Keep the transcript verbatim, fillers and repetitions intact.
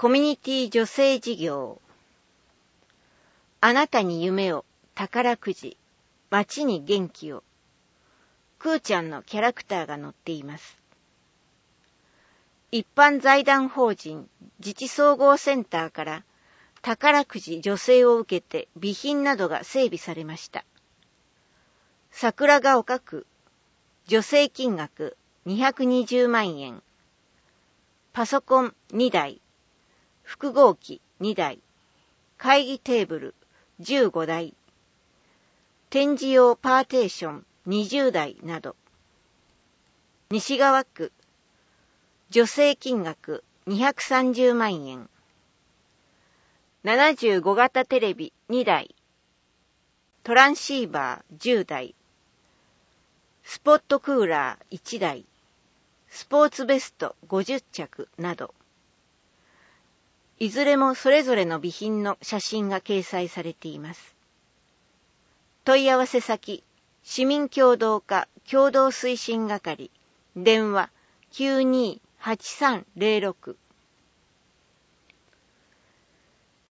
コミュニティ女性事業。あなたに夢を、宝くじ、街に元気を。くーちゃんのキャラクターが載っています。一般財団法人自治総合センターから宝くじ助成を受けて備品などが整備されました。桜ヶ丘区、助成金額にひゃくにじゅうまんえん。パソコンにだい、複合機にだい、会議テーブルじゅうごだい、展示用パーテーションにじゅうだいなど。西川区、助成金額にひゃくさんじゅうまんえん。ななじゅうごがたテレビにだい、トランシーバーじゅうだい、スポットクーラーいちだい、スポーツベストごじゅっちゃくなど。いずれもそれぞれの備品の写真が掲載されています。問い合わせ先、市民協働課共同推進係、電話 きゅうにーはちさんゼロろく